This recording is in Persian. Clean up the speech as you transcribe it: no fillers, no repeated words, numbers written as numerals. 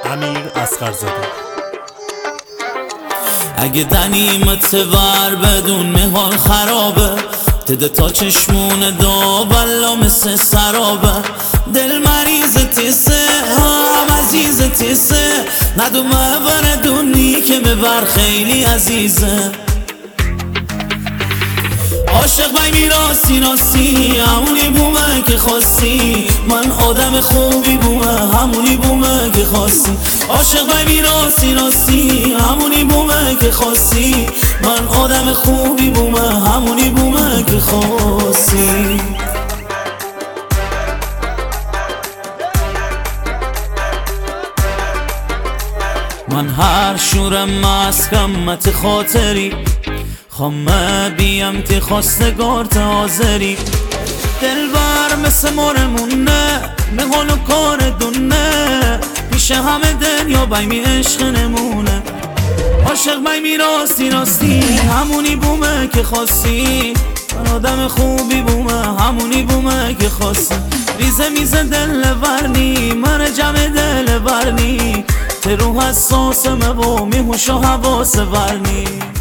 امیر اصغرزاده. اگه دنیمت ور بدون حال خرابه، تده تا چشمون دا بلا مثل سرابه. دل مریض تیسه هم عزیز تیسه، ندومه بردونی که ببر خیلی عزیزه. عاشق بای میراستی راستی همونی بومه که خواستی، من آدم خوبی بومه همونی بومه که خواستی. عاشق بای میراستی راستی همونی بومه که خواستی، من آدم خوبی بومه همونی بومه که خواستی. من هر شورم مسکمت خاطری، خامه بیم تی خواستگار حاضری. دل بر مثل مارمونه نهال و کار دونه، پیش همه دنیا بای می عشق نمونه. عاشق بای می راستی راستی همونی بومه که خواستی، من آدم خوبی بومه همونی بومه که خواستی. ریزه میزه دل ورنی من جمع دل ورنی، ته رو حساسمه و میهوش و حواس ورنی.